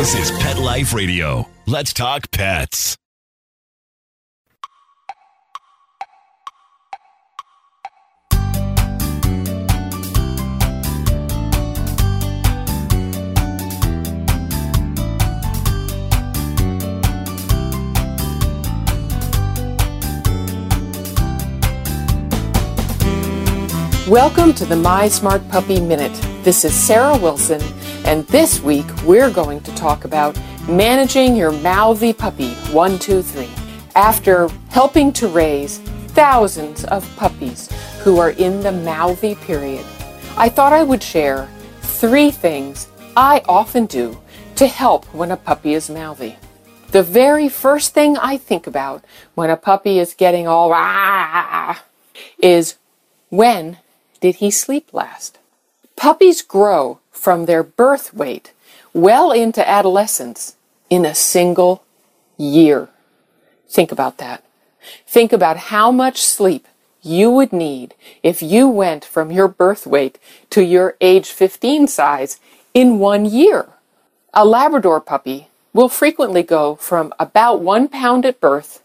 This is Pet Life Radio. Let's talk pets. Welcome to the My Smart Puppy Minute. This is Sarah Wilson, and this week we're going to talk about managing your mouthy puppy 1, 2, 3. After helping to raise thousands of puppies who are in the mouthy period, I thought I would share 3 things I often do to help when a puppy is mouthy. The very first thing I think about when a puppy is getting all is, when did he sleep last? Puppies grow from their birth weight well into adolescence in a single year. Think about that. Think about how much sleep you would need if you went from your birth weight to your age 15 size in 1 year. A Labrador puppy will frequently go from about 1 pound at birth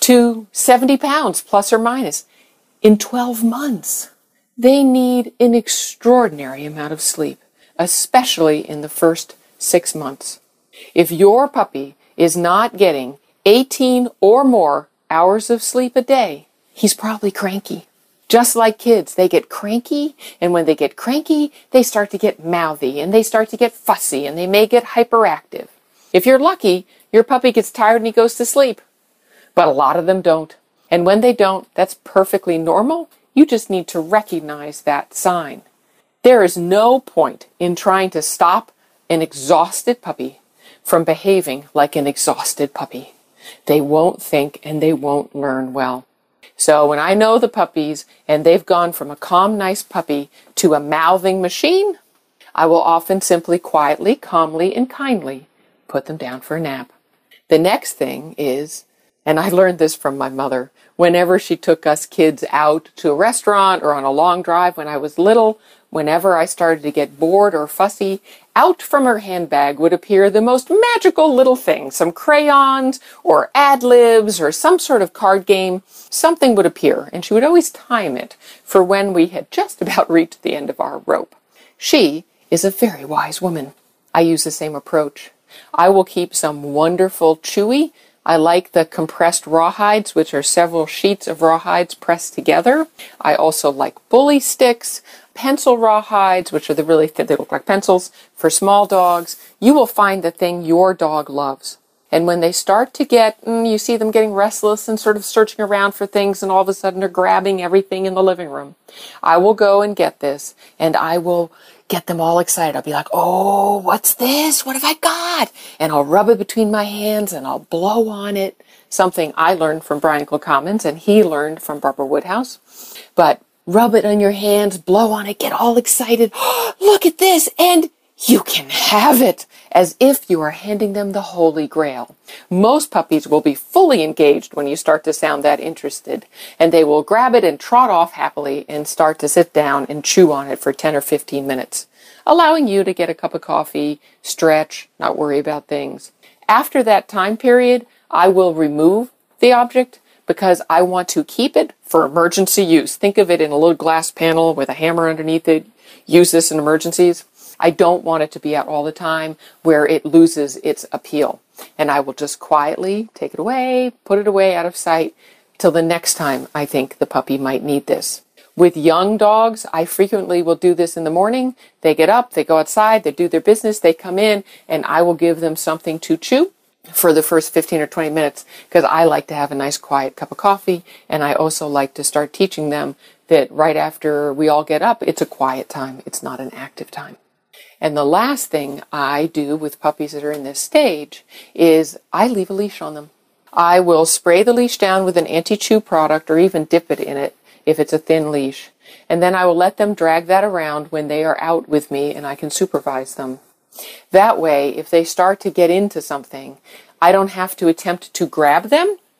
to 70 pounds plus or minus in 12 months. They need an extraordinary amount of sleep, especially in the first 6 months. If your puppy is not getting 18 or more hours of sleep a day, he's probably cranky. Just like kids, they get cranky, and when they get cranky, they start to get mouthy, and they start to get fussy, and they may get hyperactive. If you're lucky, your puppy gets tired and he goes to sleep. But a lot of them don't. And when they don't, that's perfectly normal. You just need to recognize that sign. There is no point in trying to stop an exhausted puppy from behaving like an exhausted puppy. They won't think and they won't learn well. So when I know the puppies and they've gone from a calm, nice puppy to a mouthing machine, I will often simply quietly, calmly, and kindly put them down for a nap. The next thing is, and I learned this from my mother, whenever she took us kids out to a restaurant or on a long drive when I was little, whenever I started to get bored or fussy, out from her handbag would appear the most magical little thing. Some crayons or ad-libs or some sort of card game. Something would appear, and she would always time it for when we had just about reached the end of our rope. She is a very wise woman. I use the same approach. I will keep some wonderful chewy. I like the compressed rawhides, which are several sheets of rawhides pressed together. I also like bully sticks, pencil rawhides, which are the really thin, they look like pencils, for small dogs. You will find the thing your dog loves. And when they start to get, you see them getting restless and sort of searching around for things, and all of a sudden they're grabbing everything in the living room, I will go and get this, and I will get them all excited. I'll be like, oh, what's this? What have I got? And I'll rub it between my hands and I'll blow on it. Something I learned from Brian Kilcommons and he learned from Barbara Woodhouse. But rub it on your hands, blow on it, get all excited. Look at this, and you can have it, as if you are handing them the Holy Grail. Most puppies will be fully engaged when you start to sound that interested, and they will grab it and trot off happily and start to sit down and chew on it for 10 or 15 minutes, allowing you to get a cup of coffee, stretch, not worry about things. After that time period, I will remove the object because I want to keep it for emergency use. Think of it in a little glass panel with a hammer underneath it. Use this in emergencies. I don't want it to be out all the time where it loses its appeal. And I will just quietly take it away, put it away out of sight till the next time I think the puppy might need this. With young dogs, I frequently will do this in the morning. They get up, they go outside, they do their business, they come in, and I will give them something to chew for the first 15 or 20 minutes because I like to have a nice quiet cup of coffee, and I also like to start teaching them that right after we all get up, it's a quiet time. It's not an active time. And the last thing I do with puppies that are in this stage is I leave a leash on them. I will spray the leash down with an anti-chew product or even dip it in it if it's a thin leash. And then I will let them drag that around when they are out with me and I can supervise them. That way, if they start to get into something, I don't have to attempt to grab them.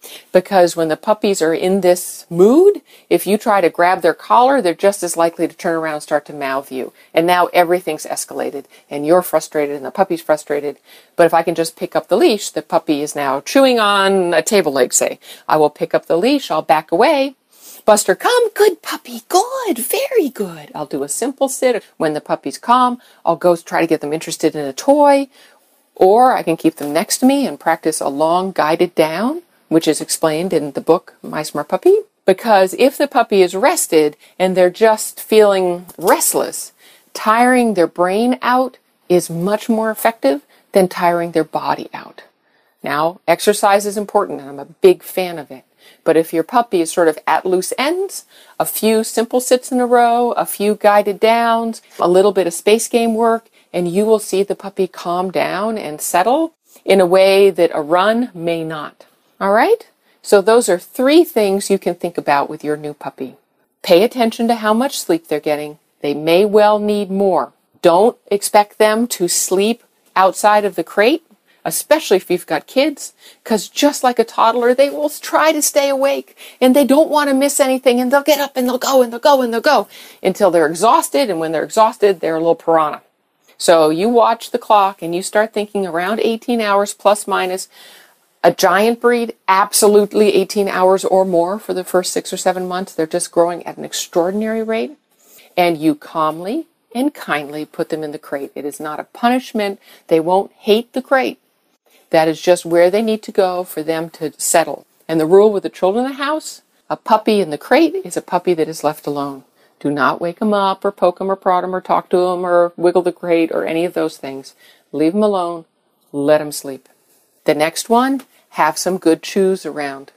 Because when the puppies are in this mood, if you try to grab their collar, they're just as likely to turn around and start to mouth you. And now everything's escalated, and you're frustrated, and the puppy's frustrated. But if I can just pick up the leash, the puppy is now chewing on a table leg, say. I will pick up the leash, I'll back away. Buster, come, good puppy, good, very good. I'll do a simple sit. When the puppy's calm, I'll go try to get them interested in a toy, or I can keep them next to me and practice a long guided down, which is explained in the book, My Smart Puppy. Because if the puppy is rested and they're just feeling restless, tiring their brain out is much more effective than tiring their body out. Now, exercise is important, and I'm a big fan of it. But if your puppy is sort of at loose ends, a few simple sits in a row, a few guided downs, a little bit of space game work, and you will see the puppy calm down and settle in a way that a run may not. All right? So those are 3 things you can think about with your new puppy. Pay attention to how much sleep they're getting. They may well need more. Don't expect them to sleep outside of the crate, especially if you've got kids, because just like a toddler, they will try to stay awake, and they don't want to miss anything, and they'll get up, and they'll go, and they'll go, and they'll go, until they're exhausted, and when they're exhausted, they're a little piranha. So you watch the clock, and you start thinking around 18 hours plus minus. A giant breed, absolutely 18 hours or more for the first 6 or 7 months. They're just growing at an extraordinary rate. And you calmly and kindly put them in the crate. It is not a punishment. They won't hate the crate. That is just where they need to go for them to settle. And the rule with the children in the house, a puppy in the crate is a puppy that is left alone. Do not wake them up or poke them or prod them or talk to them or wiggle the crate or any of those things. Leave them alone. Let them sleep. The next one, have some good chews around.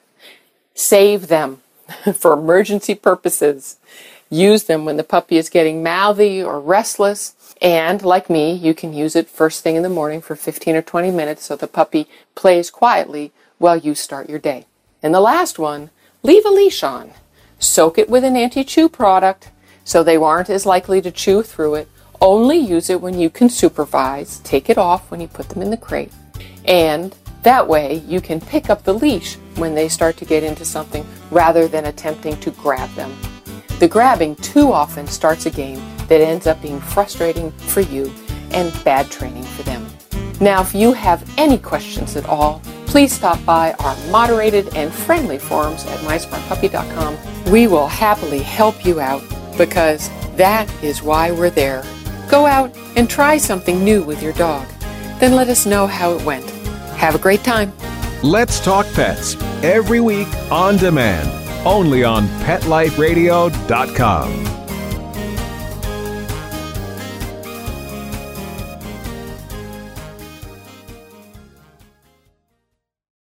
Save them for emergency purposes. Use them when the puppy is getting mouthy or restless. And like me, you can use it first thing in the morning for 15 or 20 minutes so the puppy plays quietly while you start your day. And the last one, leave a leash on. Soak it with an anti-chew product so they aren't as likely to chew through it. Only use it when you can supervise. Take it off when you put them in the crate. And that way you can pick up the leash when they start to get into something rather than attempting to grab them. The grabbing too often starts a game that ends up being frustrating for you and bad training for them. Now, if you have any questions at all, please stop by our moderated and friendly forums at mysmartpuppy.com. We will happily help you out because that is why we're there. Go out and try something new with your dog. Then let us know how it went. Have a great time. Let's Talk Pets, every week on demand, only on PetLifeRadio.com.